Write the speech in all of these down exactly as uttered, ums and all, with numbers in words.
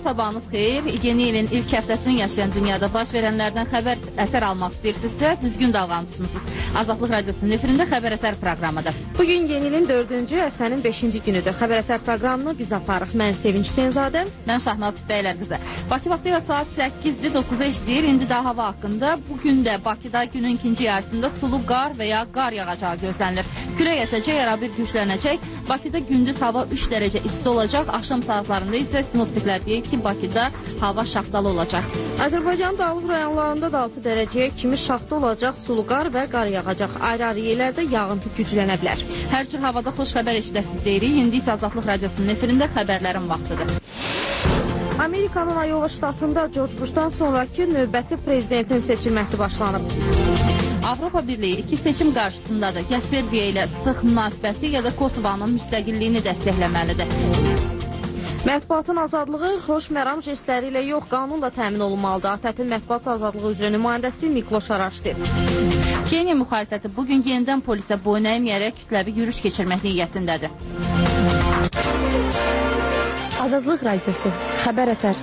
sabahınız xeyir. Yeni ilin ilk həftəsini yaşayan dünyada baş verənlərdən xəbər əsər almaq istəyirsinizsə, düzgün dalğanı tutmusunuz. Azadlıq Radiosunun efirində xəbər əsər proqramıdır. Bugün yeni ilin dördüncü həftənin beşinci günüdür. Xəbər əsər proqramını biz aparıq. Mən Sevinç Hüseynzadə. Mən Şahnaz Bəylər qızı. Bakı vaxtı ilə saat səkkizdir, dokuza işləyir. İndi də hava haqqında. Bugün də Bakıda günün ikinci yarısında sulu qar və ya qar yağacağı gözlənilir. Külək əsəcək, arabir güclənəcək. Bakıda gündüz hava üç dərəcə isti olacaq. Axşam saatlarında isə sinoptiklər deyir ki, Bakıda hava şaxtalı olacaq. Azərbaycanın dağlıq rayonlarında da altı dərəcəyə kimi şaxta olacaq, sulu qar və qar yağacaq. Ayrı-ayrı yerlərdə yağıntı güclənə bilər. Hər cür havada xoş xəbər eşidəsiz deyirik. İndi isə Azadlıq Radiosunun efirində xəbərlərin vaxtıdır. Amerikanın Iowa ştatında George Bush'dan sonraki növbəti prezidentin seçilməsi başlanıb. Avropa Birliyi iki seçim qarşısındadır. Ya Serbiya ilə sıx münasibəti, ya da Kosovanın müstəqilliyini dəstəkləməlidir. Mətbuatın azadlığı xoş məram jestləri ilə yox, qanunla təmin olunmalıdır. ATƏT-in mətbuat azadlığı üzrə nümayəndəsi Mikloş Araşdi. Kenya müxalifəti bugün yenidən polisə boyun əyməyərək kütləvi yürüyüş keçirmək niyyətindədir. Azadlıq Radiosu, xəbər ətər.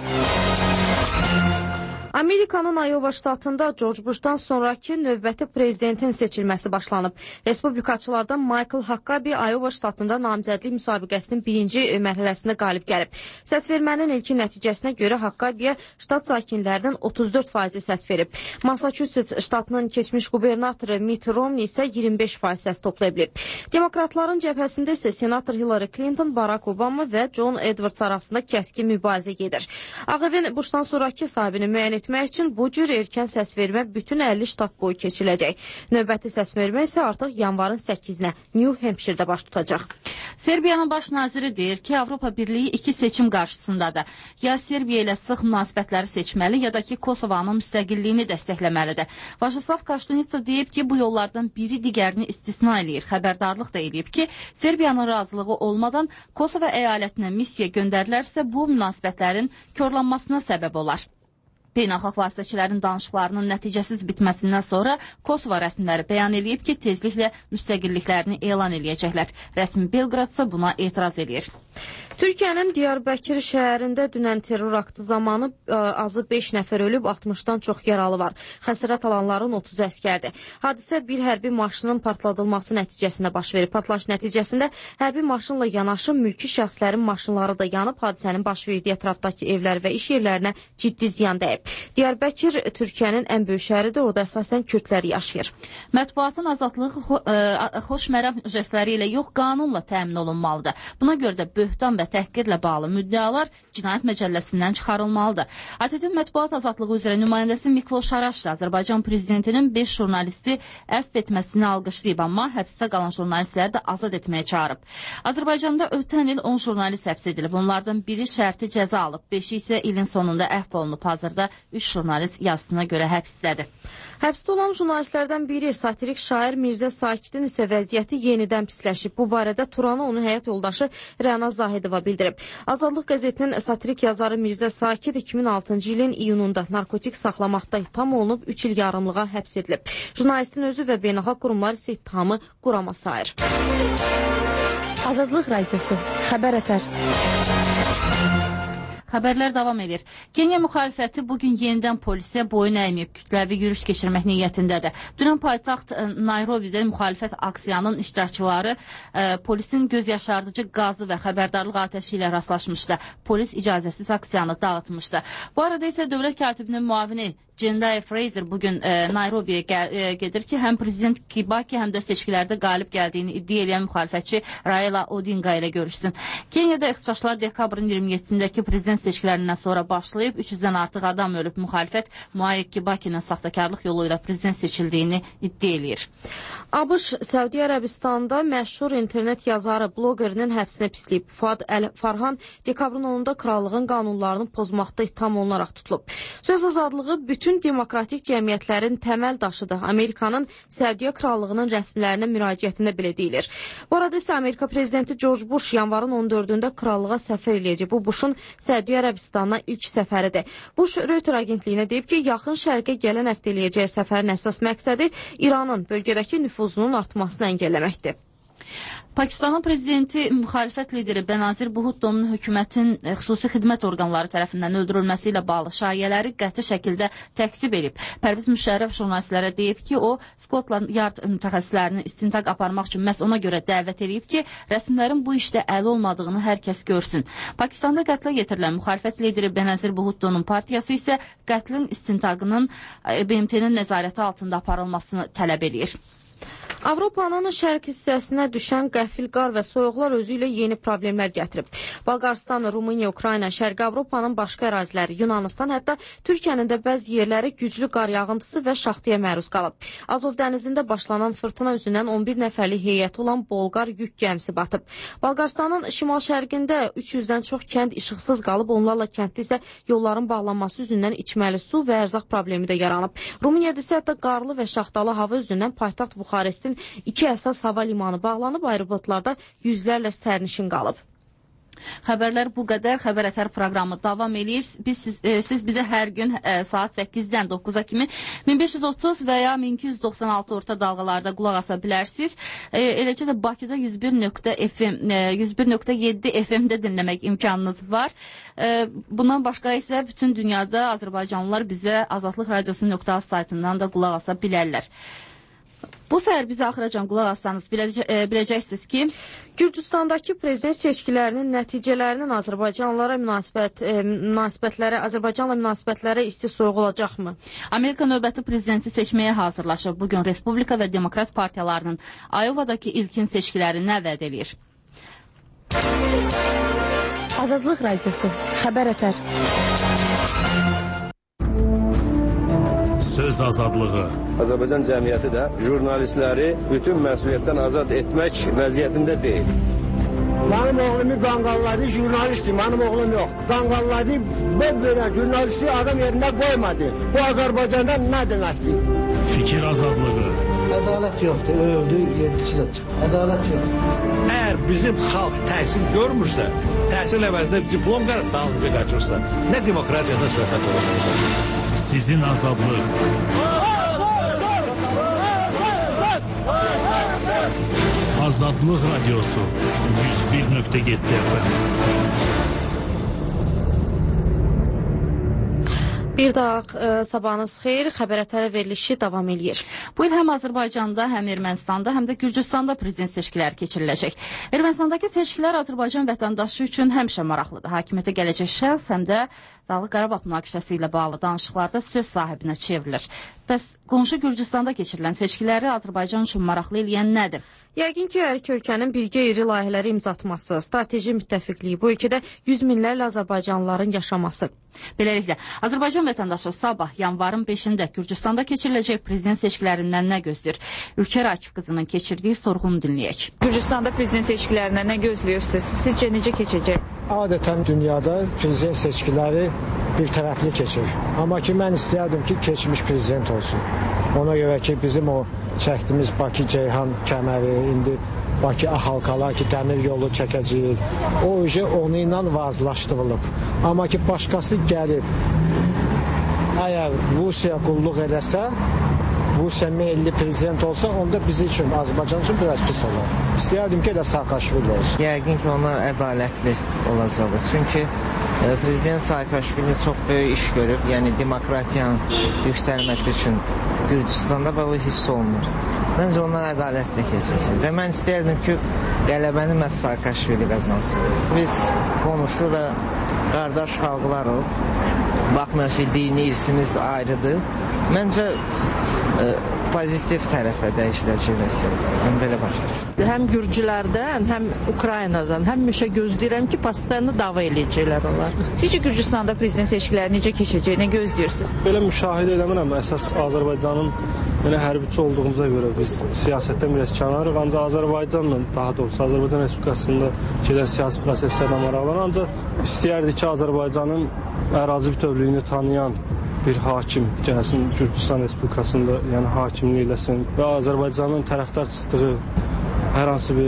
Amerikanın Iowa ştatında George Bush'dan sonraki növbəti prezidentin seçilməsi başlanıb. Respublikaçılardan Michael Huckabee Iowa ştatında namizədlik müsabiqəsinin birinci mərhələsində qalib gəlib. Səsvermənin ilkin nəticəsinə görə Huckabee'yə ştat sakinlərinin otuz dörd faizi səs verib. Massachusetts ştatının keçmiş qubernatoru Mitt Romney isə iyirmi beş faiz səs toplayıb. Demokratların cəbhəsində isə senator Hillary Clinton, Barack Obama və John Edwards arasında kəskin mübarizə gedir. Ağ Evin Bush'dan sonraki sahibini müəyyən etmək üçün bu cür erkən səsvermə bütün əlli ştat boyu keçiləcək. Növbəti səsvermə isə artıq yanvarın səkkizinə New Hampshire'də baş tutacaq. Serbiyanın baş naziri deyir ki, Avropa Birliyi iki seçim qarşısındadır. Ya Serbiya ilə sıx münasibətləri seçməli, ya da ki, Kosovanın müstəqilliyini dəstəkləməlidir. Vaşeslav Kaştunitsa deyib ki, bu yollardan biri digərini istisna eləyir. Xəbərdarlıq da eləyib ki, Serbiyanın razılığı olmadan Kosova əyalətinə missiya göndərilərsə, bu münasibətlərin korlanmasına səbəb olar. Beynəlxalq vasitəçilərin danışıqlarının nəticəsiz bitməsindən sonra Kosova rəsmiləri bəyan edib ki, tezliklə müstəqilliklərini elan eləyəcəklər. Rəsmi Belqrad isə buna etiraz edir. Türkiyənin Diyarbəkir şəhərində dünən terror aktı zamanı ə, azı beş nəfər ölüb, altmışdan çox yaralı var. Xəsarət alanların otuz əskərdir. Hadisə bir hərbi maşının partladılması nəticəsində baş verib. Partlayış nəticəsində hərbi maşınla yanaşı mülki şəxslərin maşınları da yanıb, hadisənin baş verdiyi ətrafdakı evlər və iş yerlərinə ciddi ziyan dəyib. Diyarbəkir Türkiyənin ən böyük şəhəridir, orada əsasən kürdlər yaşayır. Mətbuatın azadlığı xo ə, xoş məram jestləri ilə yox, qanunla təmin olunmalıdır. Buna görə də böhtan və təhqirlə bağlı müddəalar cinayət məcəlləsindən çıxarılmalıdır. ATƏT-in mətbuat azadlığı üzrə nümayəndəsi Mikloş Araşdi Azərbaycan prezidentinin beş jurnalisti əfv etməsini alqışlayıb, amma həbsdə qalan jurnalistləri də azad etməyə çağırıb. Azərbaycanda ötən il on jurnalist həbs edilib. Onlardan biri şərti cəza alıb, beşi isə ilin sonunda əfv olunub. Hazırda üç jurnalist yazısına görə həbsdədir. Həbsdə olan jurnalistlərdən biri satirik şair Mirzə Sakidin isə vəziyyəti yenidən pisləşib. Bu barədə Turanı onun həyat yoldaşı Rəna Zahidova bildirib. Azadlıq qəzetinin satirik yazarı Mirzə Sakid iki min altıncı ilin iyununda narkotik saxlamaqda ittiham olunub, üç il yarımlığa həbs edilib. Jurnalistin özü və beynəlxalq qurumlar isə ittihamı qurama sayır. Azadlıq Radiosu, xəbər ətər. Xəbərlər davam edir. Kenya müxalifəti bugün yenidən polisə boyun əyməyib, kütləvi yürüyüş keçirmək niyyətindədir. Dünən paytaxt Nairobidə müxalifət aksiyanın iştirakçıları e, polisin göz yaşardıcı qazı və xəbərdarlıq atəşi ilə rastlaşmışdı. Polis icazəsiz aksiyanı dağıtmışdı. Bu arada isə dövlət katibinin müavini Cendai Fraser bugün e, Nairobiyə e, gedir ki, həm prezident Kibaki, həm də seçkilərdə qalib gəldiyini iddia edən müxalifətçi Raila Odinga ilə görüşsün. Kenyada ixtişaşlar dekabrın iyirmi yeddisindəki prezident seçkilərindən sonra başlayıb, üç yüzdən artıq adam ölüb. Müxalifət Mwai Kibakinin saxtakarlıq yolu ilə prezident seçildiyini iddia eləyir. ABŞ Səudiyyə Ərəbistanda məşhur internet yazarı, blogerinin həbsinə pisləyib. Fuad Əl-Farhan dekabrın onunda krallığın qanunlarını pozmaqda ittiham olunaraq tutulub. Söz azadlığı bütün demokratik cəmiyyətlərin təməl daşıdır. Amerikanın Səudiyyə Krallığının rəsmilərinə müraciətində belə deyilir. Bu arada isə Amerika prezidenti George Bush yanvarın on dördündə krallığa səfər eləyəcək. Bu Bush'un Səudiyyə Ərəbistanına ilk səfəridir. Bush Reuters agentliyinə deyib ki, yaxın şərqə gələn həftə eləyəcəyi səfərin əsas məqsədi İranın bölgədəki nüfuzunun artmasını əngəlləməkdir. Pakistanın prezidenti müxalifət lideri Benazir Bhutto'nun hökumətin xüsusi xidmət orqanları tərəfindən öldürülməsi ilə bağlı şayələri qəti şəkildə təksib edib. Pərviz Müşərrəf jurnalistlərə deyib ki, o Skotland Yard mütəxəssislərini istintaq aparmaq üçün məhz ona görə dəvət edib ki, rəsmilərin bu işdə əli olmadığını hər kəs görsün. Pakistanda qətlə yetirilən müxalifət lideri Benazir Bhutto'nun partiyası isə qətlin istintaqının B M T'nin nəzarəti altında aparılmasını tələb edir. Avropanın şərq hissəsinə düşən qəfil qar və soyuqlar özü ilə yeni problemlər gətirib. Bolqarıstan, Rumıniya, Ukrayna, Şərqi Avropanın başqa əraziləri, Yunanistan, hətta Türkiyənin də bəzi yerləri güclü qar yağıntısı və şaxtaya məruz qalıb. Azov dənizində başlanan fırtına üzündən on bir nəfərlik heyəti olan Bolqar yük gəmisi batıb. Bolqarıstanın şimal-şərqində üç yüzdən çox kənd işıqsız qalıb, onlarla kənddə isə yolların bağlanması üzündən içməli su və ərzaq problemi də yaranıb. Rumuniyada isə hətta qarlı və şaxtalı hava üzündən paytaxt Buxarestin iki əsas hava limanı bağlanıb, aeroportlarda yüzlərlə sərnişin qalıb. Xəbərlər bu qədər. Xəbər Ətər proqramı davam edir. Biz, siz, e, siz bizə hər gün e, saat səkkizdən doqquza kimi min beş yüz otuz və ya min iki yüz doxsan altı orta dalğalarda qulaq asa bilərsiniz. E, eləcə də Bakıda yüz bir nöqtə yeddi F M-də dinləmək imkanınız var. E, bundan başqa isə bütün dünyada Azərbaycanlılar bizə azadlıq radiosu nöqtə az saytından da qulaq asa bilərlər. Bu səhər bizə axıracan qulaq assanız biləcə, e, biləcəksiniz ki, Gürcüstandakı prezident seçkilərinin nəticələrinin Azərbaycanlılara münasibət, e, münasibətlərə, Azərbaycanla münasibətlərə isti soyuq olacaqmı? Amerika növbəti prezidenti seçməyə hazırlaşır. Bugün Respublika və Demokrat partiyalarının Ayovadakı ilkin seçkiləri nə vəd edir? Azadlıq radiosu, Xəbər Ətər. Söz azadlığı. Azərbaycan cəmiyyəti də jurnalistləri bütün məsuliyyətdən azad etmək vəziyyətində deyil. Mənim oğlumu qanqalladı, jurnalistdir, mənim oğlum yox. Qanqalladı, belə jurnalisti adam yerində qoymadı. Bu Azərbaycanda nə deməkdir? Fikir azadlığı. Ədalət yoxdur, öldü, yedisi də çıxır. Ədalət yoxdur. Əgər bizim xalq təhsil görmürsə, təhsil əvəzində diplom və dalınca qaçırsa, nə demokratiyadan söhbət olur? Sizin azadlıq. Azadlıq radiosu yüz bir nöqtə yeddi F M. Bir daha e, sabahınız xeyir, Xəbər Ətər verilişi davam eləyir. Bu il həm Azərbaycanda, həm Ermənistanda, həm də Gürcüstanda prezident seçkiləri keçiriləcək. Ermənistandakı seçkilər Azərbaycan vətəndaşı üçün həmişə maraqlıdır. Hakimiyyətə gələcək şəxs həm də Dağlıq Qarabağ münaqişəsi ilə bağlı danışıqlarda söz sahibinə çevrilir. Bəs qonşu Gürcüstanda keçirilən seçkiləri Azərbaycan üçün maraqlı eləyən nədir? Yəqin ki, hər iki ölkənin birgə iri layihələri imza atması, strateji müttəfiqliyi, bu ölkədə yüz minlərlə Azərbaycanlıların yaşaması. Beləliklə, Azərbaycan vətəndaşı sabah yanvarın beşində Gürcüstanda keçiriləcək prezident seçkilərindən nə gözləyir? Ülkər Akif qızının keçirdiyi sorğunu dinləyək. Gürcüstanda prezident seçkilərindən nə gözləyirsiniz? Sizcə necə keçəcək? Adətən dünyada prezident seçkiləri bir tərəfli keçir. Amma ki, mən istəyərdim ki, keçmiş prezident olsun. Ona görə ki, bizim o çəkdiyimiz Bakı-Ceyhan kəməri, indi Bakı-Axalqala ki, dəmir yolu çəkəcəyik. O ücə onu ilə vazlaşdırılıb. Amma ki, başqası gəlib, əgər Rusiya qulluq eləsə, Rusiya milli prezident olsa, onda bizim üçün, Azərbaycan üçün biraz pis olar. İstəyərdim ki, elə Saakashvili olsun. Yəqin ki, onlar ədalətli olacaqdır. Çünki e, prezident Saakashvili çox böyük iş görüb, yəni demokratiyanın yüksəlməsi üçün Gürcüstanda bu hiss olunur. Məncə onlar ədalətli keçəcək və mən istəyərdim ki, qələbəni məhz Saakashvili qazansın. Biz qonşu və qardaş xalqlarıq. Baxmayaq ki, dini irsimiz ayrıdır. Məncə e, pozitiv tərəfə dəyişiləcək vəsiyyət. Mən belə başlayır. Həm Gürcülərdən, həm Ukraynadan həmişə gözləyirəm ki, pastanı dava eləyəcəklər onlar. Sizcə Gürcüstanda prezident seçkiləri necə keçəcək, nə gözləyirsiniz? Belə müşahidə eləmirəm. Əsas Azərbaycanın elə hərbiçi olduğumuza görə biz siyasətdən biraz kənarıq. Ancaq Azərbaycanla, daha doğrusu Azərbaycan Respublikasında gedən siyasi proseslərlə maraqlanır. Ancaq istəyərdik ki, Azərbaycanın ərazi bütövlüyünü tanıyan bir hakim gəlsin Gürcüstan Respublikasında, yəni hakimlik eləsin və Azərbaycanın tərəfdar çıxdığı hər hansı bir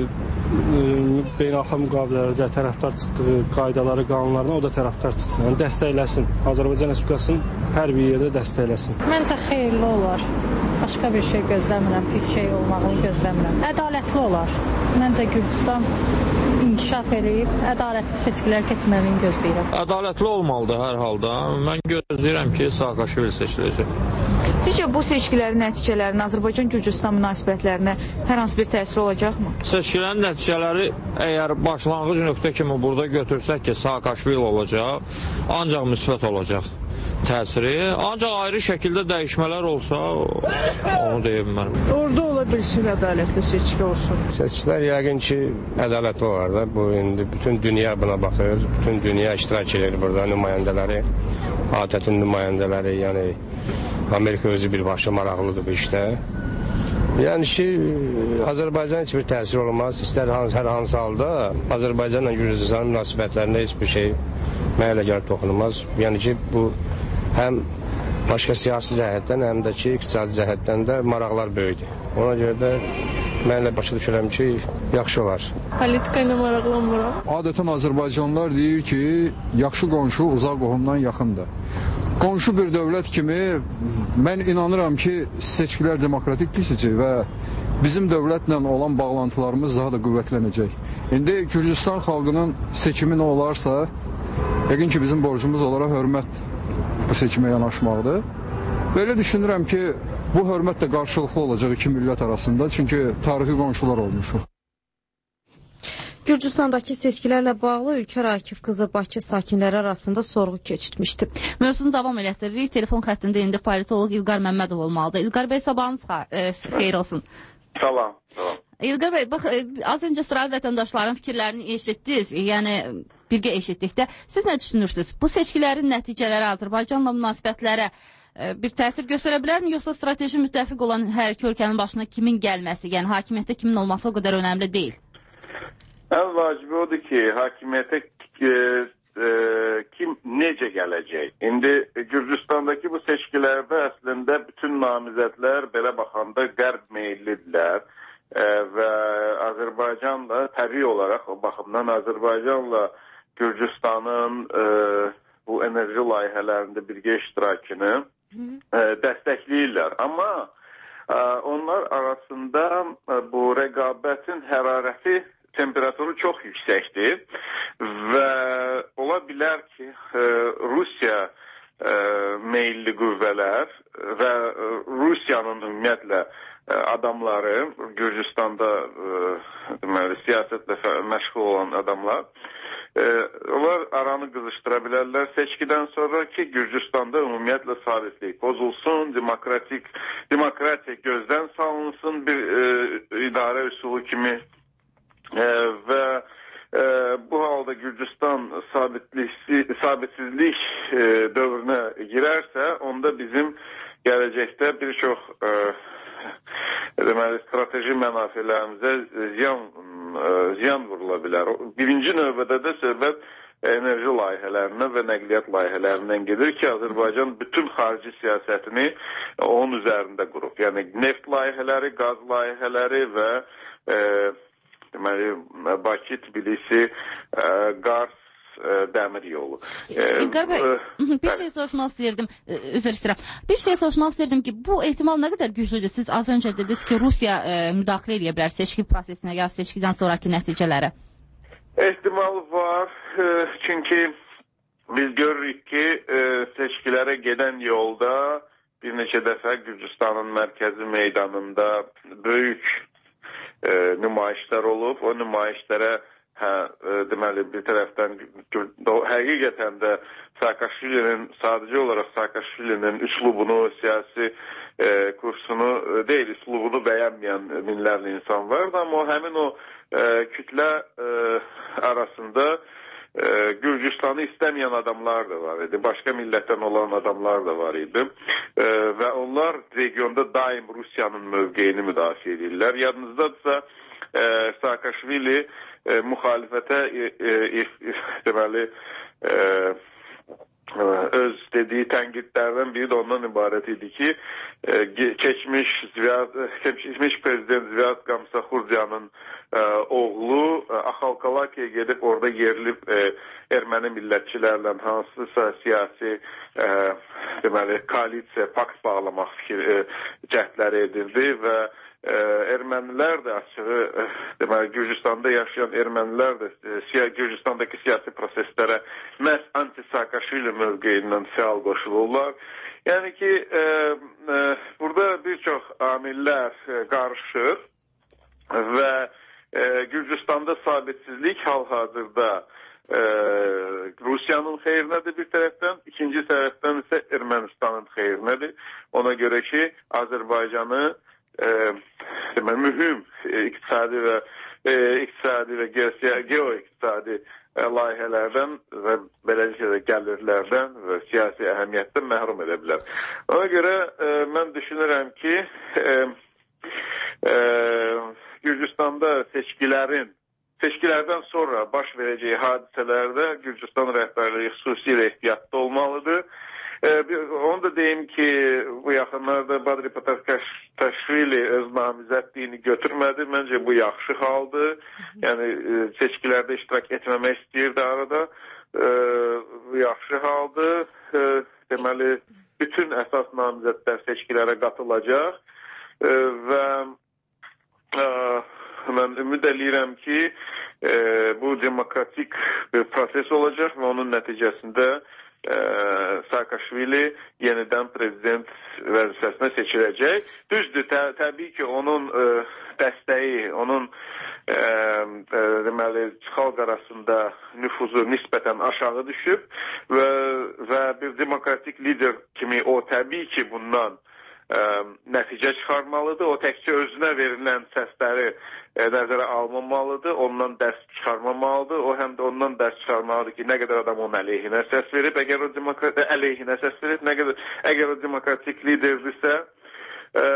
beynəlxalq müqavilələrdə tərəfdar çıxdığı qaydaları, qanunlarına o da tərəfdar çıxsın. Yəni dəstəkləsin. Azərbaycan Respublikasının hər bir yerdə dəstəkləsin. Məncə xeyirli olar. Başqa bir şey gözləmirəm, pis şey olmağını gözləmirəm. Ədalətli olar. Məncə Gürcüstan inkişaf edib, ədalətli seçkilər keçməliyini gözləyirəm. Ədalətli olmalıdır hər halda. Mən gözləyirəm ki, Saakashvili seçiləcək. Sizcə bu seçkilərin nəticələrinin Azərbaycan-Gürcüstan münasibətlərinə hər hansı bir təsir olacaqmı? Seçkilərin nəticələri əgər başlanğıc nöqtə kimi burada götürsək ki, Saakashvili olacaq, ancaq müsbət olacaq təsiri. Ancaq ayrı şəkildə dəyişmələr olsa, onu deyə bilmərəm. Orada ola bilsin, ədalətli seçki olsun. Seçkilər yəqin ki, ədalətli olar da. Bu indi bütün dünya buna baxır, bütün dünya iştirak edir burada nümayəndələri, ATƏT-in nümayəndələri, yəni Amerika özü birbaşa maraqlıdır bu işdə. Yəni ki, Azərbaycan heç bir təsir olmaz. İstər hər hansı halda Azərbaycanla Gürcüstanın münasibətlərində heç bir şey mənə elə gəlib toxunulmaz. Yəni ki, bu həm başqa siyasi cəhətdən, həm də ki, iqtisadi cəhətdən də maraqlar böyüdür. Ona görə də mən elə başa düşürəm ki, yaxşı olar. Politika ilə maraqlanmıram. Adətən Azərbaycanlılar deyir ki, yaxşı qonşu uzaq qohumdan yaxındır. Qonşu bir dövlət kimi mən inanıram ki, seçkilər demokratik keçəcək və bizim dövlətlə olan bağlantılarımız daha da qüvvətlənəcək. İndi Gürcüstan xalqının seçimi nə olarsa, yəqin ki, bizim borcumuz olaraq hörmət bu seçimə yanaşmaqdır. Belə düşünürəm ki, bu hörmət də qarşılıqlı olacaq iki millət arasında, çünki tarixi qonşular olmuşuq. Gürcüstandakı seçkilərlə bağlı Ülkər Akif qızı Bakı sakinləri arasında sorğu keçirtmişdi. Mövzunu davam elətdiririk. Telefon xəttində indi politoloq İlqar Məmmədov olmalıdır. İlqar bəy, sabahınız xeyir olsun. Salam. Salam. İlqar bəy, bax, az öncə sıravi vətəndaşların fikirlərini eşitdiniz. Yəni, birgə eşitdikdə. Siz nə düşünürsünüz? Bu seçkilərin nəticələri Azərbaycanla münasibətlərə bir təsir göstərə bilərmi? Yoxsa strateji müttəfiq olan hər iki ölkənin başına kimin gəlməsi, yəni hakimiyyətdə kimin olması o qədər önəmli deyil? Ən vacibi odur ki, hakimiyyətə e, e, kim necə gələcək? İndi Gürcüstandakı bu seçkilərdə əslində bütün namizədlər belə baxanda qərb meyillidirlər e, və Azərbaycanla təbii olaraq o baxımdan Azərbaycanla Gürcüstanın e, bu enerji layihələrində birgə iştirakını e, dəstəkləyirlər. Amma e, onlar arasında e, bu rəqabətin hərarəti temperaturu çox yüksəkdir və ola bilər ki, Rusiya meyilli qüvvələr və Rusiyanın ümumiyyətlə adamları, Gürcüstanda deməli, siyasətlə məşğul olan adamlar, onlar aranı qızışdıra bilərlər seçkidən sonra ki, Gürcüstanda ümumiyyətlə sabitlik pozulsun, demokratik, demokratiya gözdən salınsın bir idarə üsulu kimi. Ee, və e, bu halda Gürcüstan sabitsizlik e, dövrünə girərsə, onda bizim gələcəkdə bir çox e, deməli, strateji mənafilərimizə ziyan, e, ziyan vurula bilər. Birinci növbədə də söhbət enerji layihələrindən və nəqliyyat layihələrindən gedir ki, Azərbaycan bütün xarici siyasətini onun üzərində qurub. Yəni neft layihələri, qaz layihələri və e, deməli, Bakı, Tbilisi, Qars, dəmir yolu. İlqar bəy, bir şey soruşmaq istəyirdim, üzr istəyirəm. Bir şey soruşmaq istəyirdim ki, bu ehtimal nə qədər güclüdür? Siz az öncə dediniz ki, Rusiya müdaxilə edə bilər seçki prosesinə ya seçkidən sonraki nəticələrə. Ehtimal var, çünki biz görürük ki, seçkilərə gedən yolda bir neçə dəfə Gürcüstanın mərkəzi meydanında böyük E, nümayişlər olub. O nümayişlərə hə, e, deməli bir tərəfdən həqiqətən də Saakashvilinin sadəcə olaraq Saakashvilinin üslubunu, siyasi e, kursunu e, deyil, üslubunu bəyənməyən minlərlə insan vardı. Amma o, həmin o e, kütlə e, arasında e, Gürcüstanı istəməyən adamlar da var idi. Başqa millətdən olan adamlar da var idi. E, və onlar regionda daim Rusiyanın mövqeyini müdafiə edirlər. Yadınızdadırsa e, Saakashvili e, müxalifətə e, e, e, deməli e, öz dediyi tənqidlərdən biri də ondan ibarət idi ki, keçmiş, keçmiş prezident Zviad Gamsakurdyanın oğlu Axalkalakiyaya gedib orada yerilib erməni millətçilərlə hansısa siyasi deməli, koalisiya, pakt bağlamaq fikir cəhdləri edirdi və ermənilər də açığı, deməli, Gürcüstanda yaşayan ermənilər də Gürcüstandakı siyasi proseslərə məhz anti-Saakashvili mövqeyindən fəal qoşulurlar. Yəni ki, e, e, burada bir çox amillər e, qarışır və e, Gürcüstanda sabitsizlik hal-hazırda e, Rusiyanın xeyrinədir bir tərəfdən, ikinci tərəfdən isə Ermənistanın xeyrinədir. Ona görə ki, Azərbaycanı e, deməli, mühüm e, iqtisadi və e, iqtisadi və geo-iqtisadi layihələrdən və beləcə də gəlirlərdən və siyasi əhəmiyyətdən məhrum edə bilər. Ona görə e, mən düşünürəm ki, e, e, Gürcüstanda seçkilərin, seçkilərdən sonra baş verəcəyi hadisələrdə Gürcüstan rəhbərliyi xüsusilə ehtiyatlı olmalıdır. E, onu da deyim ki, bu yaxınlarda Badri Patarkaşvili öz namizədliyini götürmədi. Məncə bu yaxşı haldır. Yəni seçkilərdə iştirak etməmək istəyirdi arada. E, bu yaxşı haldır. E, deməli, bütün əsas namizədlər seçkilərə qatılacaq e, və e, mən ümid eləyirəm ki, e, bu demokratik bir proses olacaq və onun nəticəsində Saakashvili yenidən prezident vəzifəsinə seçiləcək. Düzdür, tə təbii ki, onun ə, dəstəyi, onun ə, ə, deməli, xalq arasında nüfuzu nisbətən aşağı düşüb və, və bir demokratik lider kimi o təbii ki, bundan ə, nəticə çıxarmalıdır. O təkcə özünə verilən səsləri ə, nəzərə almamalıdır, ondan dərs çıxarmamalıdır. O həm də ondan dərs çıxarmalıdır ki, nə qədər adam onun əleyhinə səs verib, əgər o demokrat əleyhinə səs verib, nə qədər əgər o demokratik liderdirsə, ə,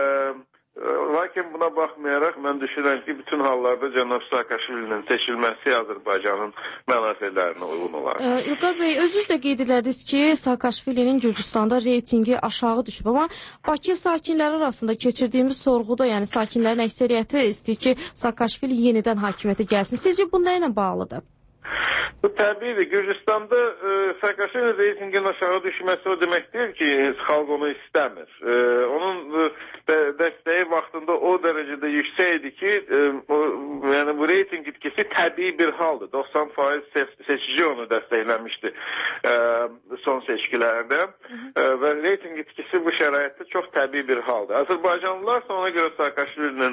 lakin buna baxmayaraq mən düşünürəm ki, bütün hallarda cənab Saakashvilinin seçilməsi Azərbaycanın mənafələrinə uyğun olar. İlqar bəy, özünüz də qeyd edədiniz ki, Saakashvilinin Gürcüstanda reytingi aşağı düşüb, amma Bakı sakinləri arasında keçirdiyimiz sorğuda, yəni sakinlərin əksəriyyəti istəyir ki, Saakashvili yenidən hakimiyyətə gəlsin. Sizcə bu nə ilə bağlıdır? Bu təbiidir. Gürcüstanda e, Saakashvili reytingin aşağı düşməsi o demək deyil ki, xalq onu istəmir. E, onun e, dəstəyi vaxtında o dərəcədə yüksək idi ki, e, o, yəni bu reyting itkisi təbii bir haldır. doxsan faiz seçici onu dəstəkləmişdi e, son seçkilərdə e, və reyting itkisi bu şəraitdə çox təbii bir haldır. Azərbaycanlılar ona görə Saakashvilinin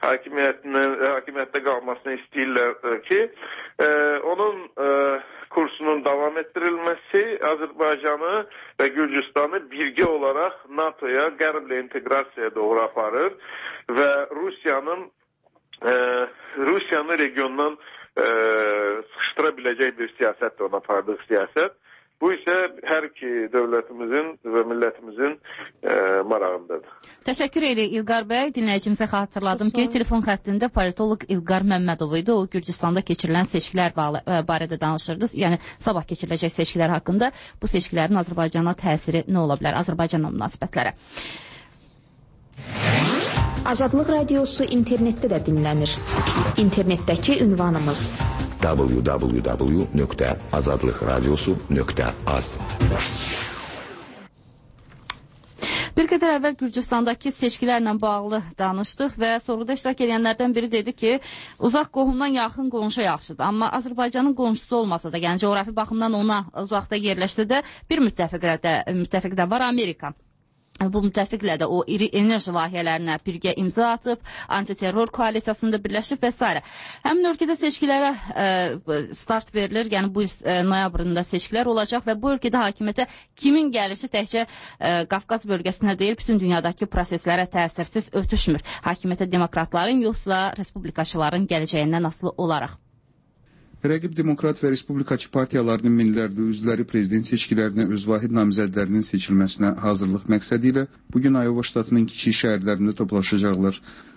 hakimiyyətdə qalmasını istəyirlər ki, e, onun e, kursunun davam etdirilməsi Azərbaycanı və Gürcüstanı birgə olaraq NATOya, qərblə inteqrasiyaya doğru aparır və Rusiyanın e, Rusiyanı regiondan e, sıxışdıra biləcək bir siyasətdir, ona apardığı siyasət. Bu isə hər iki dövlətimizin və millətimizin e, marağındadır. Təşəkkür edirik İlqar bəy. Dinləyicimizə xatırladım ki, telefon xəttində politoloq İlqar Məmmədov idi. O, Gürcüstanda keçirilən seçkilər barədə danışırdı. Yəni, sabah keçiriləcək seçkilər haqqında bu seçkilərin Azərbaycana təsiri nə ola bilər? Azərbaycanla münasibətlərə. Azadlıq radiosu internetdə də dinlənir. İnternetdəki ünvanımız w w w nöqtə azadlıq radiosu nöqtə az. Bir qədər əvvəl Gürcüstandakı seçkilərlə bağlı danışdıq və soruda iştirak edənlərdən biri dedi ki, uzaq qohumdan yaxın qonşu yaxşıdır. Amma Azərbaycanın qonşusu olmasa da, yəni coğrafi baxımdan ona uzaqda yerləşsə də bir müttəfiq də, müttəfiq də var, Amerika. Bu müttəfiqlə də o iri enerji layihələrinə birgə imza atıb, antiterror koalisiyasında birləşib və s. Həmin ölkədə seçkilərə e, start verilir, yəni bu e, noyabrında seçkilər olacaq və bu ölkədə hakimiyyətə kimin gəlişi təkcə e, Qafqaz bölgəsinə deyil, bütün dünyadakı proseslərə təsirsiz ötüşmür. Hakimiyyətə demokratların yoxsa respublikaçıların gələcəyindən asılı olaraq. Rəqib demokrat və respublikaçı partiyalarının minlərlə üzvləri prezident seçkilərinə öz vahid namizədlərinin seçilməsinə hazırlıq məqsədi ilə bugün Iowa ştatının kiçik şəhərlərində toplaşacaqlar.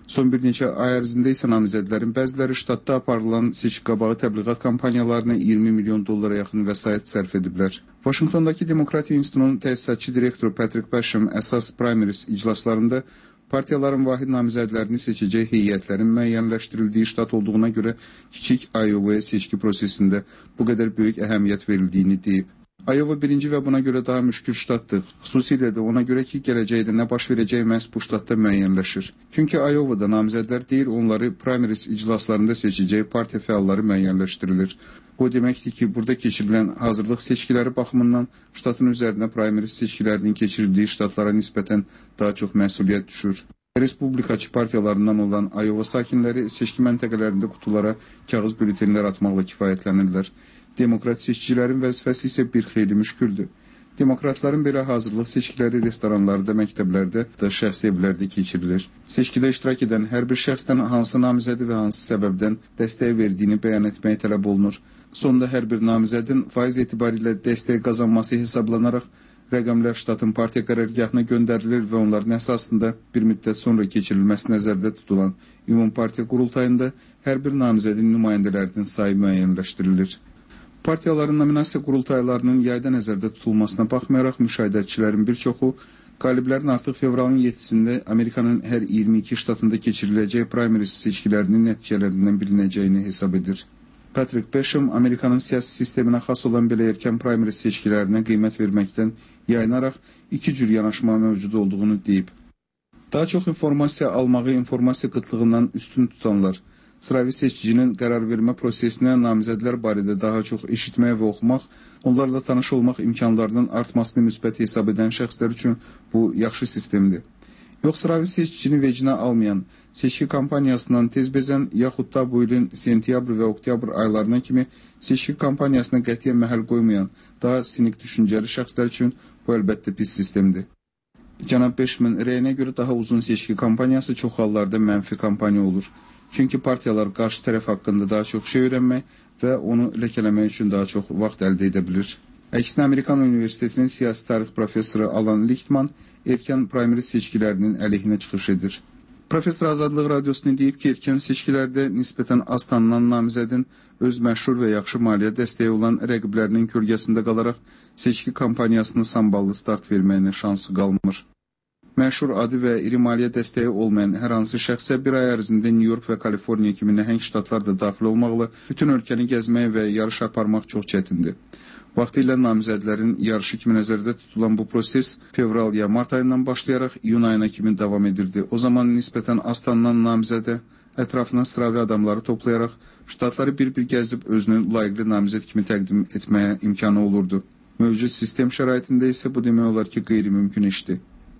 Son bir neçə ay ərzində isə namizədlərin bəziləri ştatda aparılan seçki-qabağı təbliğat kampaniyalarına iyirmi milyon dollara yaxın vəsait sərf ediblər. Vaşinqtondakı Demokratiya İnstitutunun təsisatçı direktoru Patrick Basham əsas primaries iclaslarında partiyaların vahid namizədlərini seçəcək heyətlərin müəyyənləşdirildiyi ştat olduğuna görə kiçik Iowa'ya seçki prosesində bu qədər böyük əhəmiyyət verildiyini deyib. Iowa birinci və buna görə daha müşkül ştatdır. Xüsusilə də ona görə ki, gələcəkdə nə baş verəcək məhz bu ştatda müəyyənləşir. Çünki Iowa'da namizədlər deyil, onları primaries iclaslarında seçəcək partiya fəalları müəyyənləşdirilir. Bu deməkdir ki, burada keçirilən hazırlıq seçkiləri baxımından ştatın üzərinə primaries seçkilərinin keçirildiyi ştatlara nisbətən daha çox məsuliyyət düşür. Respublikaçı partiyalarından olan Iowa sakinləri seçki məntəqələrində qutulara kağız bültenlər atmaqla kifayətlənirlər. Demokrat seçicilərin vəzifəsi isə bir xeyli müşküldür. Demokratların belə hazırlıq seçkiləri restoranlarda, məktəblərdə və şəxsi evlərdə keçirilir. Seçkidə iştirak edən hər bir şəxsdən hansı namizədi və hansı səbəbdən dəstək verdiyini bəyan etməyə tələb olunur. Sonda hər bir namizədin faiz etibarilə dəstək qazanması hesablanaraq rəqəmlər ştatın partiya qərargahına göndərilir və onların əsasında bir müddət sonra keçirilməsi nəzərdə tutulan ümum partiya qurultayında hər bir namizədin nümayəndələrinin sayı müəyyənləşdirilir. Partiyaların nominasiya qurultaylarının yayda nəzərdə tutulmasına baxmayaraq müşahidəçilərin bir çoxu qaliblərin artıq fevralın yeddisində Amerikanın hər iyirmi iki ştatında keçiriləcək primaries seçkilərinin nəticələrindən bilinəcəyini hesab edir. Patrick Basham Amerikanın siyasi sisteminə xas olan belə erkən primaries seçkilərinə qiymət verməkdən yayınaraq iki cür yanaşma mövcud olduğunu deyib. Daha çox informasiya almağı informasiya qıtlığından üstün tutanlar, sıravi seçicinin qərar vermə prosesinə namizədlər barədə daha çox eşitmək və oxumaq, onlarla tanış olmaq imkanlarının artmasını müsbət hesab edən şəxslər üçün bu yaxşı sistemdir. Yox, sıravi seçicini vecinə almayan, seçki kampaniyasından tez bezən, yaxud da bu ilin sentyabr və oktyabr aylarına kimi seçki kampaniyasına qətiyyən məhəl qoymayan, daha sinik düşüncəli şəxslər üçün bu əlbəttə pis sistemdir. Cənab Bashman rəyinə görə daha uzun seçki kampaniyası çox hallarda mənfi kampaniya olur. Çünki partiyalar qarşı tərəf haqqında daha çox şey öyrənmək və onu ləkələmək üçün daha çox vaxt əldə edə bilir. Əksinə Amerikan Universitetinin siyasi tarix professoru Alan Lichtman erkən primaries seçkilərinin əleyhinə çıxış edir. Professor Azadlıq Radiosuna deyib ki, erkən seçkilərdə nisbətən az tanınan namizədin öz məşhur və yaxşı maliyyə dəstəyi olan rəqiblərinin kölgəsində qalaraq seçki kampaniyasını samballı start verməyinə şansı qalmır. Məşhur adı və iri maliyyə dəstəyi olmayan hər hansı şəxsə bir ay ərzində New York və Kaliforniya kimi nəhəng ştatlar da daxil olmaqla bütün ölkəni gəzmək və yarış aparmaq çox çətindir. Vaxtilə namizədlərin yarışı kimi nəzərdə tutulan bu proses fevral ya mart ayından başlayaraq iyun ayına kimi davam edirdi. O zaman nisbətən az tanınan namizədə ətrafına sıravi adamları toplayaraq ştatları bir-bir gəzib özünü layiqli namizəd kimi təqdim etməyə imkanı olurdu. Mövcud sistem şəraitində isə bu demək olar ki, qeyri-mümkün işdir.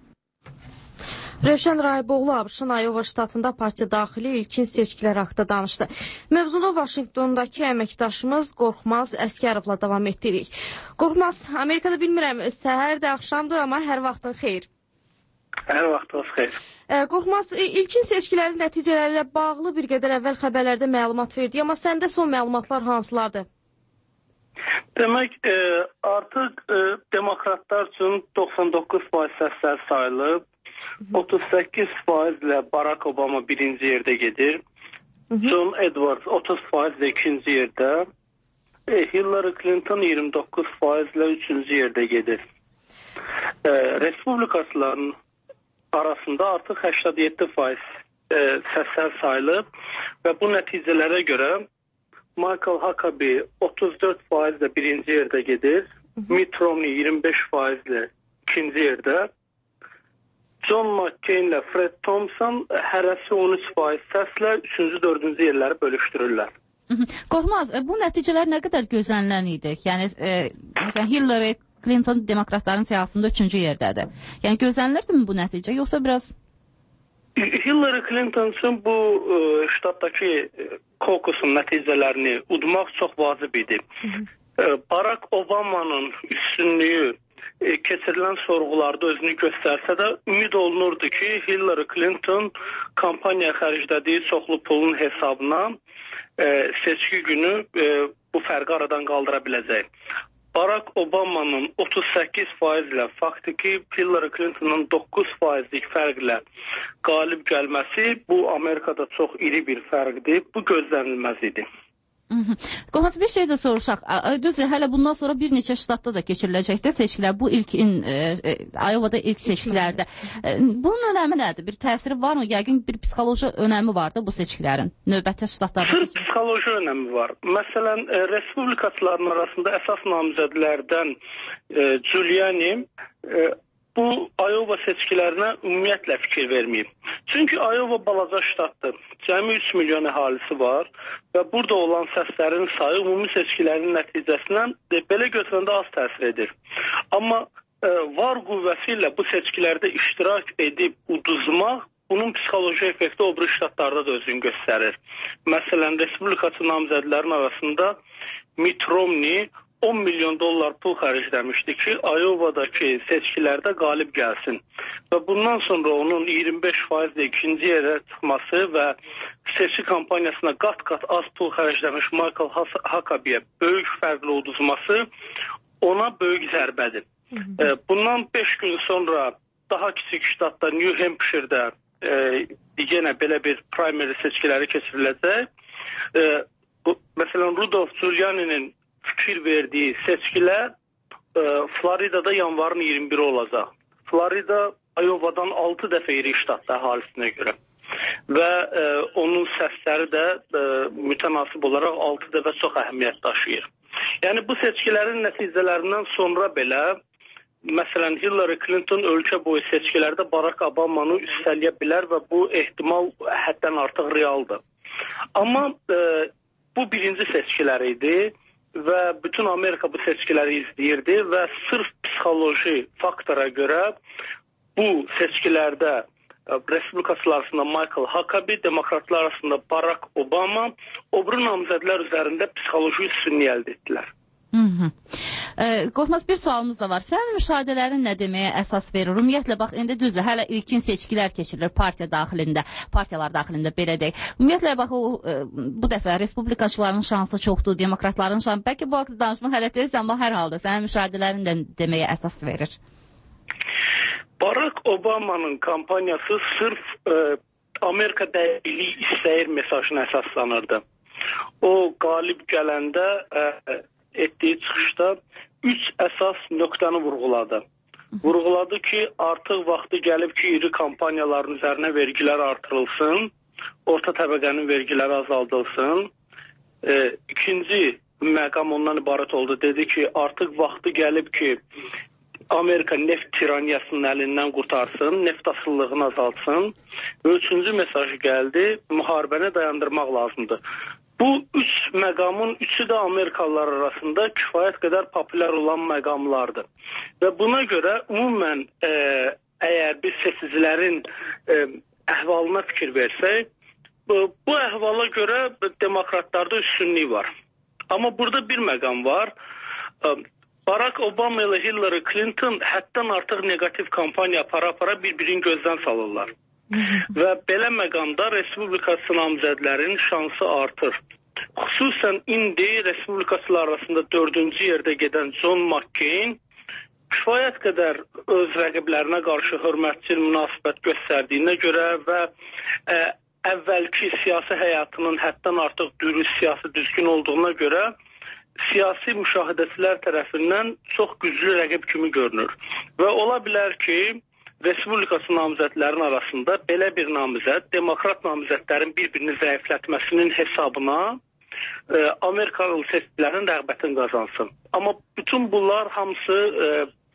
Rövşən Rahiboğlu ABŞ-ın Iowa ştatında partiya daxili ilkin seçkilər haqqında danışdı. Mövzunu Vaşinqtondakı əməkdaşımız Qorxmaz Əskərovla davam etdirik. Qorxmaz, Amerikada bilmirəm, səhərdir, axşamdır, amma hər vaxtın xeyir. Hər vaxtınız xeyir. Qorxmaz, ilkin seçkilərin nəticələri ilə bağlı bir qədər əvvəl xəbərlərdə məlumat verdi, amma səndə son məlumatlar hansılardır? Demək, e, artıq e, demokratlar üçün doxsan doqquz faiz səslər sayılıb. otuz səkkiz faizlə Barack Obama birinci yerdə gedir. Hı -hı. John Edwards otuz faizlə ikinci yerdə. E, Hillary Clinton iyirmi doqquz faizlə üçüncü yerdə gedir. E, Respublikaçıların arasında artıq səksən yeddi faiz e, səslər sayılıb və bu nəticələrə görə Michael Huckabee otuz dörd faizlə birinci yerdə gedir. Hı -hı. Mitt Romney iyirmi beş faizlə ikinci yerdə. John McCain ilə Fred Thompson hərəsi on üç faiz səslə üçüncü, dördüncü yerləri bölüşdürürlər. Qorxmaz, bu nəticələr nə qədər gözlənilən idi? Yəni, e, məsələn, Hillary Clinton demokratların siyasətində üçüncü yerdədir. Yəni, gözlənilirdi mi bu nəticə, yoxsa biraz... Hillary Clinton üçün bu e, ştatdakı e, kokusun nəticələrini udmaq çox vacib idi. E, Barack Obama'nın üstünlüyü keçirilən sorğularda özünü göstərsə də ümid olunurdu ki, Hillary Clinton kampaniya xərclədiyi çoxlu pulun hesabına e, seçki günü e, bu fərqi aradan qaldıra biləcək. Barack Obama'nın otuz səkkiz faizlə faktiki Hillary Clinton'ın doqquz faizlik fərqlə qalib gəlməsi bu Amerikada çox iri bir fərqdir. Bu gözlənilməz idi. Qorxmaz bir şey də soruşaq. Düzdür, hələ bundan sonra bir neçə ştatda da keçiriləcəkdir seçkilər. Bu ilkin e, Iowa'da ilk seçkilərdə. E, bunun önəmi nədir? Bir təsiri var mı? Yəqin bir psixoloji önəmi vardı bu seçkilərin. Növbəti ştatlarda. Sırf psixoloji önəmi var. Məsələn, e, respublikaçıların arasında əsas namizədlərdən e, Giuliani e, bu Iowa seçkilərinə ümumiyyətlə fikir verməyib. Çünki Iowa balaca ştatdır. Cəmi üç milyon əhalisi var və burada olan səslərin sayı ümumi seçkilərin nəticəsindən belə götürəndə az təsir edir. Amma e, var qüvvəsi ilə bu seçkilərdə iştirak edib uduzmaq bunun psixoloji effekti o biri ştatlarda da özünü göstərir. Məsələn, respublikaçı namizədlərin arasında Mitt Romney on milyon dollar pul xərcləmişdi ki, Iowa'dakı seçkilərdə qalib gəlsin. Və bundan sonra onun iyirmi beş faizlə ikinci yerə çıxması və seçki kampaniyasına qat-qat az pul xərcləmiş Michael Huckabee'yə böyük fərqlə uduzması ona böyük zərbədir. E, bundan beş gün sonra daha kiçik ştatda New Hampshire'də e, yenə belə bir primary seçkiləri keçiriləcək. E, bu, məsələn, Rudolph Giuliani'nin fikir verdiyi seçkilər e, Florida'da yanvarın iyirmi biri olacaq. Florida Iowa'dan altı dəfə iri ştatda əhalisinə görə. Və e, onun səsləri də e, mütənasib olaraq altı dəfə çox əhəmiyyət daşıyır. Yəni bu seçkilərin nəticələrindən sonra belə, məsələn, Hillary Clinton ölkə boyu seçkilərdə Barack Obama'nı üstələyə bilər və bu ehtimal həddən artıq realdır. Amma e, bu birinci seçkilər idi və bütün Amerika bu seçkiləri izləyirdi və sırf psixoloji faktora görə bu seçkilərdə respublikaçılar arasında Michael Huckabee, demokratlar arasında Barack Obama o biri namizədlər üzərində psixoloji üstünlük əldə etdilər. E, Qorxmaz bir sualımız da var. Sənin müşahidələrin nə deməyə əsas verir? Ümumiyyətlə, bax, indi düzdür, hələ ilkin seçkilər keçirilir partiya daxilində, partiyalar daxilində belə deyək. Ümumiyyətlə, bax, o, e, bu dəfə respublikaçıların şansı çoxdur, demokratların şansı. Bəlkə bu haqda danışmaq hələ deyilsən, amma hər halda sənin müşahidələrin də deməyə əsas verir. Barack Obama'nın kampaniyası sırf e, Amerika dəyişikliyi istəyir mesajına əsaslanırdı. O qalib gələndə e, etdiyi çıxışda üç əsas nöqtəni vurğuladı. Vurğuladı ki, artıq vaxtı gəlib ki, iri kampaniyaların üzərinə vergilər artırılsın, orta təbəqənin vergiləri azaldılsın. E, ikinci məqam ondan ibarət oldu. Dedi ki, artıq vaxtı gəlib ki, Amerika neft tiraniyasının əlindən qurtarsın, neft asıllığını azaltsın. Və üçüncü mesajı gəldi, müharibəni dayandırmaq lazımdır. Bu üç məqamın üçü də Amerikalılar arasında kifayət qədər populyar olan məqamlardır. Və buna görə ümumən e, əgər biz seçicilərin e, əhvalına fikir versək, bu, bu əhvala görə demokratlarda üstünlük var. Amma burada bir məqam var. E, Barack Obama ilə Hillary Clinton həddən artıq negativ kampaniya para-para bir-birini gözdən salırlar. Və belə məqamda respublikası namizədlərin şansı artır. Xüsusən indi respublikaçılar arasında dördüncü yerdə gedən John McCain kifayət qədər öz rəqiblərinə qarşı hörmətçil münasibət göstərdiyinə görə və ə, əvvəlki siyasi həyatının həddən artıq dürüst, siyasi düzgün olduğuna görə siyasi müşahidəçilər tərəfindən çox güclü rəqib kimi görünür. Və ola bilər ki, respublikası namizədlərin arasında belə bir namizəd, demokrat namizədlərin bir-birini zəiflətməsinin hesabına e, Amerikalı seçicilərin rəğbətini qazansın. Amma bütün bunlar hamısı e,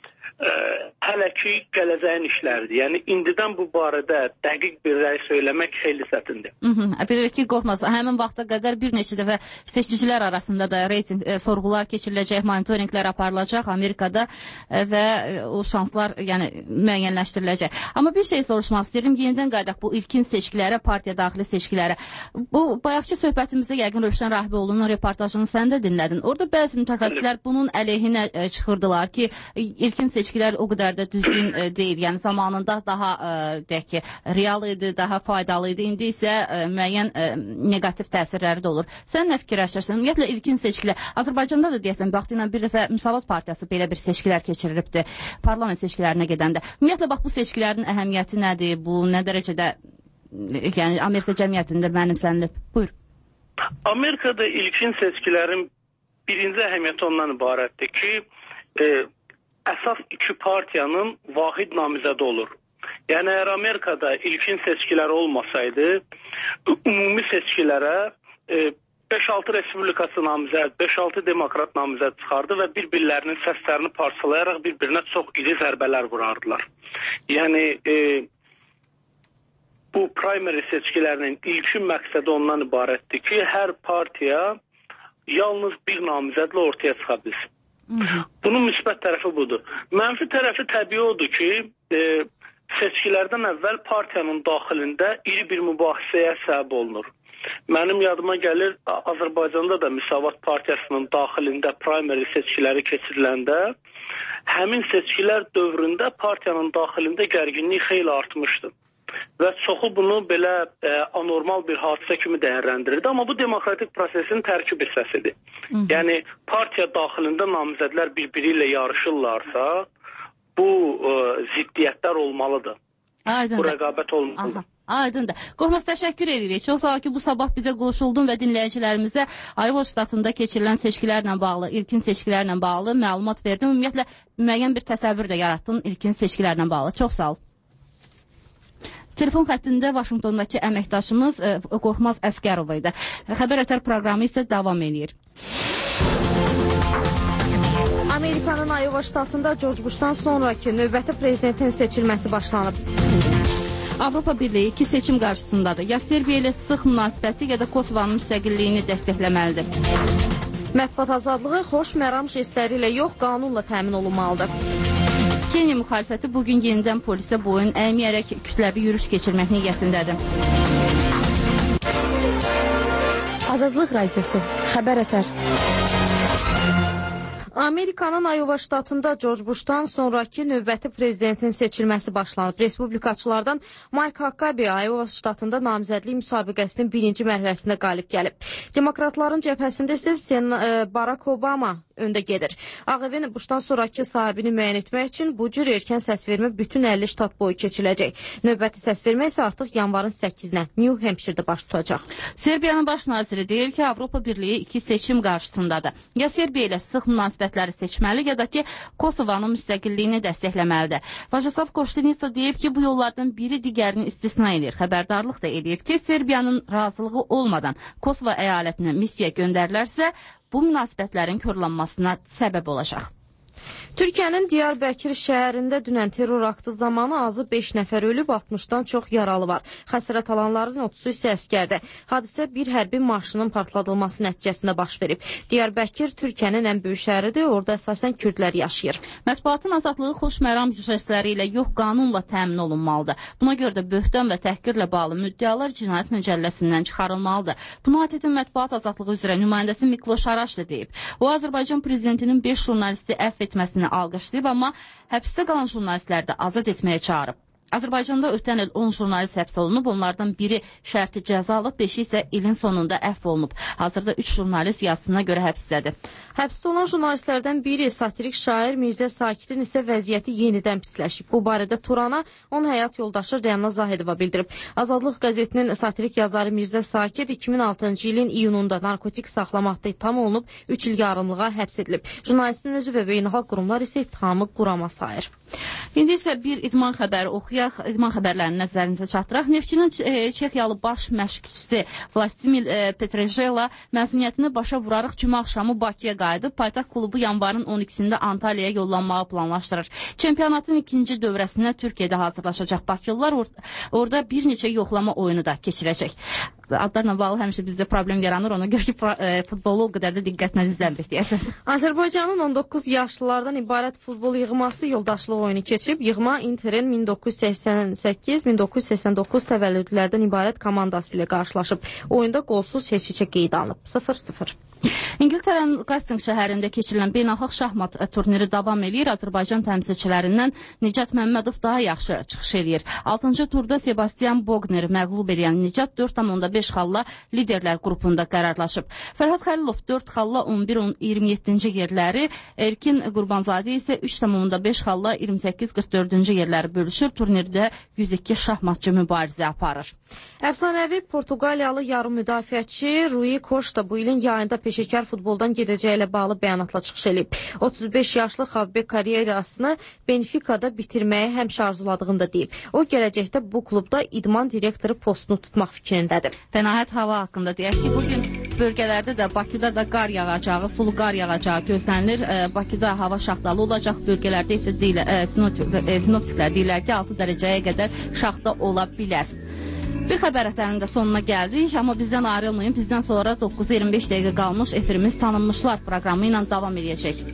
e, hələ ki gələcəyin işləridir. Yəni indidən bu barədə dəqiq bir rəy söyləmək xeyli çətindir. Bilirik ki, Qorxmaz, həmin vaxta qədər bir neçə dəfə seçicilər arasında da reyting e, sorğular keçiriləcək, monitorinqlər aparılacaq Amerikada e, və e, o şanslar yəni müəyyənləşdiriləcək. Amma bir şey soruşmaq istəyirəm, yenidən qayıdaq bu ilkin seçkilərə, partiya daxili seçkilərə. Bu bayaqki söhbətimizdə yəqin Rövşən Rahiboğlu'nun reportajını sən də dinlədin. Orada bəzi mütəxəssislər bunun əleyhinə e, çıxırdılar ki, ilkin seçkilərə seçkilər o qədər də düzgün e, deyil. Yəni zamanında daha e, deyək ki, real idi, daha faydalı idi. İndi isə e, müəyyən e, neqativ təsirləri də olur. Sən nə fikirləşirsən? Ümumiyyətlə ilkin seçkilər Azərbaycanda da deyəsən vaxtı ilə bir dəfə Müsavat Partiyası belə bir seçkilər keçirilibdi parlament seçkilərinə gedəndə. Ümumiyyətlə bax bu seçkilərin əhəmiyyəti nədir? Bu nə dərəcədə yəni Amerika cəmiyyətində mənimsənilib? Buyur. Amerikada ilkin seçkilərin birinci əhəmiyyəti ondan ibarətdir ki, e, əsas iki partiyanın vahid namizədi olur. Yəni, əgər Amerikada ilkin seçkilər olmasaydı, ümumi seçkilərə e, beş altı respublikası namizəd, beş altı demokrat namizəd çıxardı və bir-birlərinin səslərini parçalayaraq bir-birinə çox iri zərbələr vurardılar. Yəni, e, bu primary seçkilərinin ilkin məqsədi ondan ibarətdir ki, hər partiya yalnız bir namizədlə ortaya çıxa bilsin. Bunun müsbət tərəfi budur. Mənfi tərəfi təbii odur ki, e, seçkilərdən əvvəl partiyanın daxilində iri bir mübahisəyə səbəb olunur. Mənim yadıma gəlir, Azərbaycanda da Müsavat Partiyasının daxilində primary seçkiləri keçiriləndə, həmin seçkilər dövründə partiyanın daxilində gərginlik xeyli artmışdı. Və çoxu bunu belə e, anormal bir hadisə kimi dəyərləndirirdi. Amma bu demokratik prosesin tərkib hissəsidir. Hı. Yəni, partiya daxilində namizədlər bir-biri ilə yarışırlarsa, bu e, ziddiyyətlər olmalıdır. Aydındır. Bu rəqabət olmalıdır. Aha. Aydındır. Qorxmaz, təşəkkür edirik. Çox sağ ol ki, bu sabah bizə qoşuldun və dinləyicilərimizə Iowa ştatında keçirilən seçkilərlə bağlı, ilkin seçkilərlə bağlı məlumat verdin. Ümumiyyətlə, müəyyən bir təsəvvür də yaratdın ilkin seçkilərlə bağlı. Çox sağ ol. Telefon xəttində Vaşinqtondakı əməkdaşımız e, Qorxmaz Əskərov idi. Xəbər Ətər proqramı isə davam edir. Amerikanın Iowa ştatında George Bush'tan sonraki növbəti prezidentin seçilməsi başlanıb. Avropa Birliyi iki seçim qarşısındadır. Ya Serbiya ilə sıx münasibəti ya da Kosovanın müstəqilliyini dəstəkləməlidir. Mətbuat azadlığı xoş məram jestləri ilə yox, qanunla təmin olunmalıdır. Kenya müxalifəti bugün yenidən polisə boyun əyməyərək kütləvi yürüş keçirmək niyyətindədir. Azadlıq Radiosu, Xəbər Ətər. Amerikanın Iowa ştatında George Bush'tan sonraki növbəti prezidentin seçilməsi başlanıb. Respublikaçılardan Mike Huckabee Iowa ştatında namizədlik müsabiqəsinin birinci mərhələsində qalib gəlib. Demokratların cəbhəsində isə Barack Obama öndə gedir. Ağ Evin Bush'tan sonraki sahibini müəyyən etmək üçün bu cür erkən səsvermə bütün əlli ştat boyu keçiriləcək. Növbəti səsvermə isə artıq yanvarın səkkizinə New Hampshire'da baş tutacaq. Serbiyanın baş naziri deyir ki, Avropa Birliyi iki seçim qarşısındadır. Ya Serbiya ilə sıx münasibətləri seçməli, ya da ki, Kosovanın müstəqilliyini dəstəkləməlidir. Vajaslav Koştenitsa deyib ki, bu yollardan biri digərini istisna edir. Xəbərdarlıq da edib ki, Serbiyanın razılığı olmadan Kosova əyalətinə missiya göndərilərsə, bu münasibətlərin korlanmasına səbəb olacaq. Türkiyənin Diyarbəkir şəhərində dünən terror aktı zamanı azı beş nəfər ölüb, altmışdan çox yaralı var. Xəsarət alanların otuzu isə əskərdir. Hadisə bir hərbi maşının partladılması nəticəsində baş verib. Diyarbəkir Türkiyənin ən böyük şəhəridir, orada əsasən kürdlər yaşayır. Mətbuatın azadlığı xoş məram jestləri ilə yox, qanunla təmin olunmalıdır. Buna görə də böhtan və təhqirlə bağlı müddialar cinayət məcəlləsindən çıxarılmalıdır. Bunu A T T Mətbuat azadlığı üzrə nümayəndəsi Mikloş Araşlı deyib. O, Azərbaycan prezidentinin beş jurnalisti əfv etməsini alqışlayıb, amma həbsdə qalan jurnalistləri də azad etməyə çağırıb. Azərbaycanda ötən il on jurnalist həbs olunub, onlardan biri şərti cəza alıb, beşi isə ilin sonunda əfv olunub. Hazırda üç jurnalist yazısına görə həbsdədir. Həbsdə olan jurnalistlərdən biri satirik şair Mirzə Sakirin isə vəziyyəti yenidən pisləşib. Bu barədə Turana onun həyat yoldaşı Rəna Zahidova bildirib. Azadlıq qəzetinin satirik yazarı Mirzə Sakir iki min altıncı ilin iyununda narkotik saxlamaqda itham olunub, üç il yarımlığa həbs edilib. Jurnalistin özü və beynəlxalq qurumlar isə ittihamı qurama sayır. İndi isə bir idman xəbəri oxuyaq, idman xəbərlərini nəzərinizə çatdıraq. Neftçinin Çexiyalı baş məşqçisi Vladimir Petrejela məzuniyyətini başa vuraraq cümə axşamı Bakıya qayıdıb, paytaxt klubu yanvarın on ikisində Antalyaya yollanmağı planlaşdırır. Çempionatın ikinci dövrəsinə Türkiyədə hazırlaşacaq Bakılılar or orada bir neçə yoxlama oyunu da keçirəcək. Adlarla bağlı həmişə bizdə problem yaranır, ona görə ki, e, futbolu o qədər də diqqətlə izləmirik deyəsən. Azərbaycanın on doqquz yaşlılardan ibarət futbol yığması yoldaşlıq oyunu keçib. Yığma Interin min doqquz yüz səksən səkkiz min doqquz yüz səskən doqquz təvəllüdlərdən ibarət komandası ilə qarşılaşıb. Oyunda qolsuz heç-heçə qeyd alınıb. sıfır sıfır. İngiltərənin Qastinq şəhərində keçirilən beynəlxalq şahmat turniri davam edir. Azərbaycan təmsilçilərindən Nicat Məmmədov daha yaxşı çıxış edir. altıncı turda Sebastian Bogner məğlub edən Nicat dörd tam onda beş xalla liderlər qrupunda qərarlaşıb. Fərhad Xəlilov dörd xalla on bir iyirmi yeddinci yerləri, Erkin Qurbanzadə isə üç tam onda beş xalla iyirmi səkkiz qırx dördüncü yerləri bölüşüb. Turnirdə yüz iki şahmatçı mübarizə aparır. Əfsanəvi Portuqaliyalı yarım müdafiəçi Rui Costa bu ilin yayında peşəkar futboldan gedəcəyi ilə bağlı bəyanatla çıxış edib. otuz beş yaşlı Xavbek karyerasını Benfica'da bitirməyi həmişə arzuladığını da deyib. O, gələcəkdə bu klubda idman direktoru postunu tutmaq fikrindədir. Və nəhayət hava haqqında deyək ki, bugün bölgələrdə də Bakıda da qar yağacağı, sulu qar yağacağı gözlənilir. Bakıda hava şaxtalı olacaq, bölgələrdə isə deyilə, sinoptiklər deyirlər ki, altı dərəcəyə qədər şaxta ola bilər. Bir xəbər əsərinin də sonuna gəldik, amma bizdən ayrılmayın. Bizdən sonra doqquz iyirmi beş dəqiqə qalmış efirimiz Tanınmışlar proqramı ilə davam edəcək.